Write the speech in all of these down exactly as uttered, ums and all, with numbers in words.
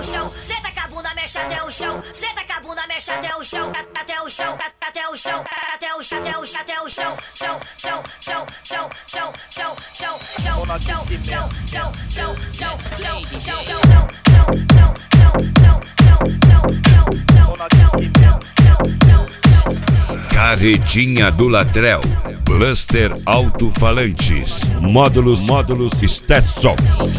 chão, senta com a bunda, mexe até o chão, senta com a bunda, mexe até o chão, até o chão, até o chão, até o chão, até o chão, até o chão, chão, chão, chão, chão, chão, chão, chão, chão, chão, chão, chão, chão, chão, chão, chão, chão, chão, Carretinha do Latrell, Blaster Alto-Falantes, módulos, módulos Stetson.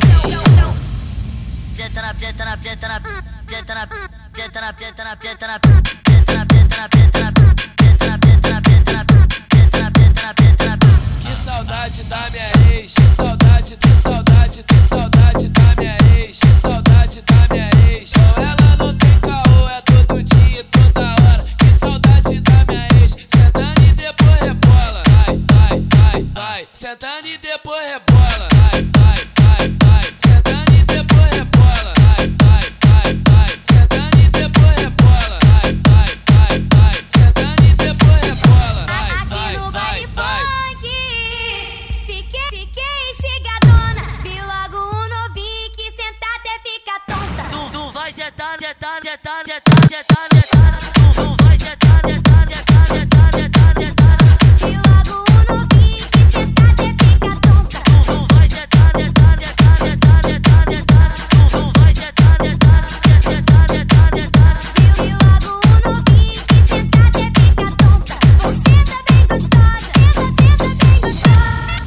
Que saudade da minha ex, que saudade, que saudade, que saudade da minha ex, que saudade da minha ex. Com ela não tem caô, é todo dia, toda hora. Que saudade da minha ex, sentando e depois rebola. Vai, vai, vai, vai, sentando e depois rebola. Vai, vai, vai, vai, sentando e depois rebola. Vai, vai, vai, vai, sentando e depois rebola. Vai, vai, vai, vai, sentando e depois rebola. Vai, vai, vai, vai. Fiquei, fiquei chegadona, vi logo um novinho que sentar até fica tonta. Tu, tu vai sentar, sentar, sentar, sentar, sentar, sentar. Tu, tu vai sentar, sentar, sentar, sentar, sentar, sentar. Vi logo um novinho que sentar até fica tonta. Tu, tu vai sentar, sentar, sentar, sentar, sentar, sentar. Tu, tu vai sentar, sentar, sentar, sentar, sentar. Vi logo um novinho que sentar até fica tonta. Você tá bem gostosa, senta, senta bem gostosa.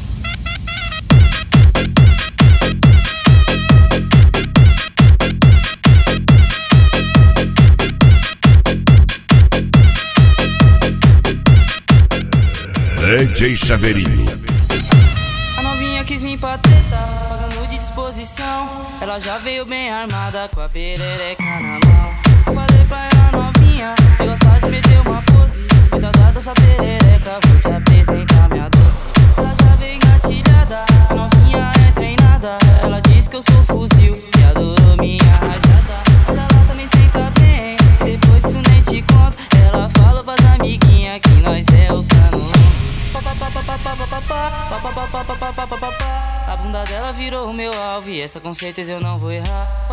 D J Chaveirinho. A novinha quis me pra treta, pagando de disposição. Ela já veio bem armada com a perereca na mão. Eu falei pra ela, novinha, se gostar de meter uma pose, cuidado dessa perereca, vou te apresentar minha doce. Ela já veio engatilhada, a novinha é treinada. Ela disse que eu sou fuzil e adorou minha rajada. Mas ela também senta bem, e depois isso nem te conto. Ela falou pras amiguinhas que nós é o cano. A bunda dela virou o meu alvo e essa com certeza eu não vou errar.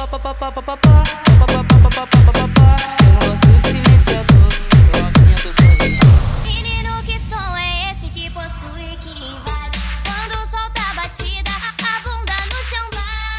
Eu não gosto de silenciador, então novinha do coração. Menino, que som é esse que possui, que invade? Quando solta a batida, a bunda no chão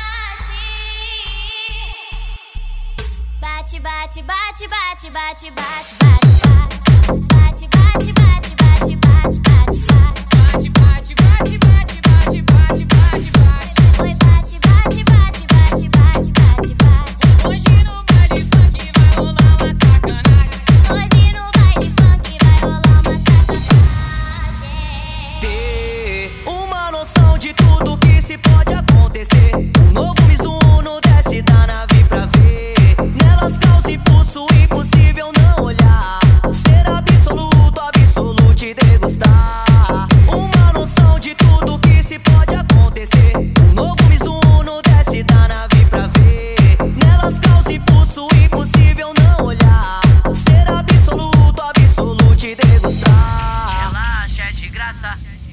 bate. Bate, bate, bate, bate, bate, bate, bate, bate, bate, bate, bate, bate, bate, bate, bate, Bate, bate, bate, bate, bate, bate, bate, bate. oi, bate, bate, bate, bate, bate, bate, bate. Hoje no baile funk vai rolar uma sacanagem. Hoje no baile funk vai rolar uma sacanagem. Ter uma noção de tudo que se pode acontecer. Um novo Mizuno desce da nave pra ver. Nelas causa impulso impossível não olhar. Ser absoluto, absoluto e degustar. Uma noção de tudo que se pode acontecer. Um novo Mizuno desce da nave pra ver. Nelas causa impulso impossível não olhar. Ser absoluto, absoluto e degustar. Relaxa, é de graça.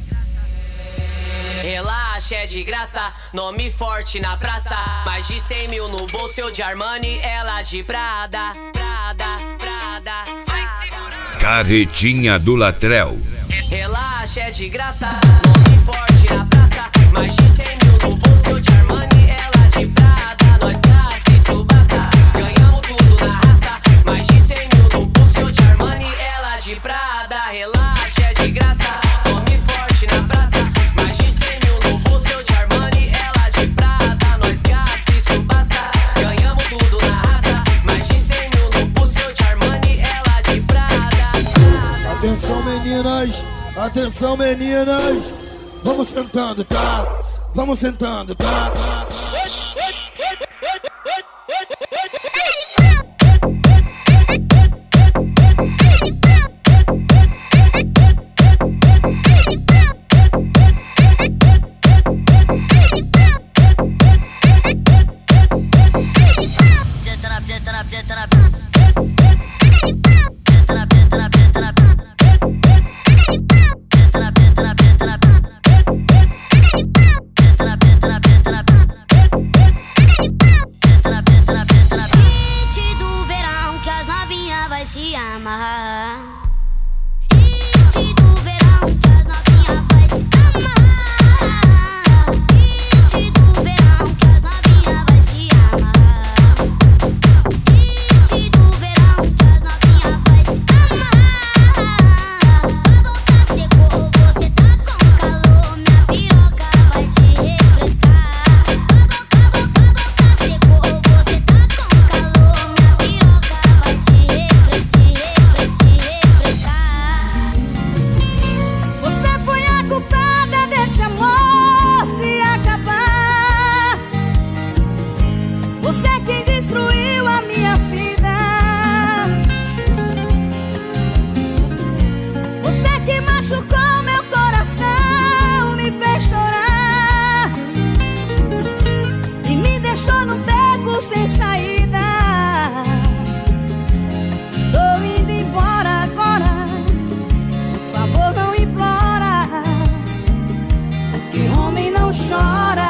Relaxa, é de graça, nome forte na praça. Mais de cem mil no bolso, eu de Armani, ela de Prada. Prada, Prada, vai segurando. Carretinha do Latrell. Relaxa, é de graça, nome forte na praça. Mais de cem mil no bolso, eu de Armani, ela de Prada. Nós gasta, isso basta, ganhamos tudo na raça. Mais de cem mil no bolso, eu de Armani, ela de Prada. Relaxa, é de graça, nome forte na praça. Mais de cem mil no bolso, eu de Armani, ela de Prada. Nós gasta, isso basta, ganhamos tudo na raça. Mais de cem mil no bolso, eu de Armani, ela de Prada. Atenção meninas, atenção meninas, vamos sentando, tá? Vamos sentando, tá? chora.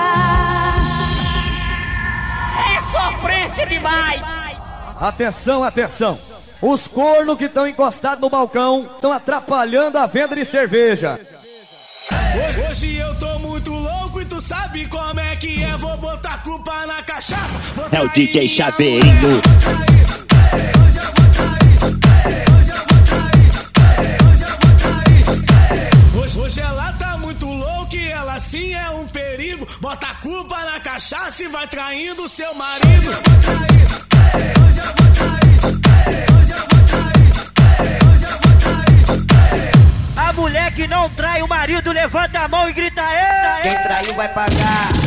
É sofrência demais. Atenção, atenção. Os cornos que estão encostados no balcão estão atrapalhando a venda de cerveja. Hoje, hoje eu tô muito louco e tu sabe como é que é. Vou botar culpa na cachaça. É o D J Chaveirinho. Hoje eu vou trair, hoje eu vou trair, hoje eu vou trair. Hoje, hoje ela tá muito louca e ela sim é um perigo. Bota a culpa na cachaça e vai traindo seu marido. Hoje eu vou trair, hoje eu vou trair, hoje eu vou trair, hoje eu vou trair. A mulher que não trai o marido levanta a mão e grita: ei! Quem traiu vai pagar.